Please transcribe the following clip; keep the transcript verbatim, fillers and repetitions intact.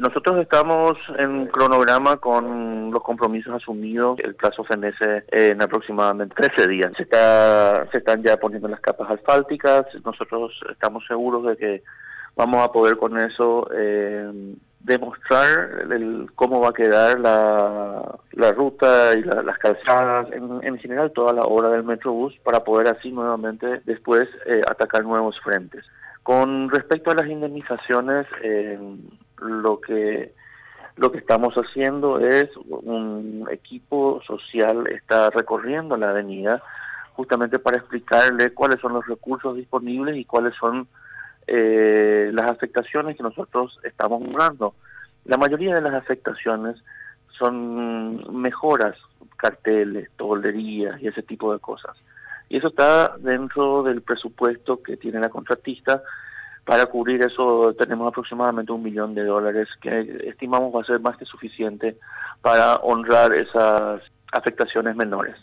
Nosotros estamos en cronograma con los compromisos asumidos. El plazo fenece en aproximadamente trece días. Se, está, se están ya poniendo las capas asfálticas. Nosotros estamos seguros de que vamos a poder con eso eh, demostrar el, cómo va a quedar la, la ruta y la, las calzadas, en, en general toda la obra del Metrobús, para poder así nuevamente después eh, atacar nuevos frentes. Con respecto a las indemnizaciones, eh, lo que lo que estamos haciendo es un equipo social está recorriendo la avenida justamente para explicarle cuáles son los recursos disponibles y cuáles son eh, las afectaciones que nosotros estamos logrando. La mayoría de las afectaciones son mejoras, carteles, tolerías y ese tipo de cosas. Y eso está dentro del presupuesto que tiene la contratista. Para cubrir eso tenemos aproximadamente un millón de dólares que estimamos va a ser más que suficiente para honrar esas afectaciones menores.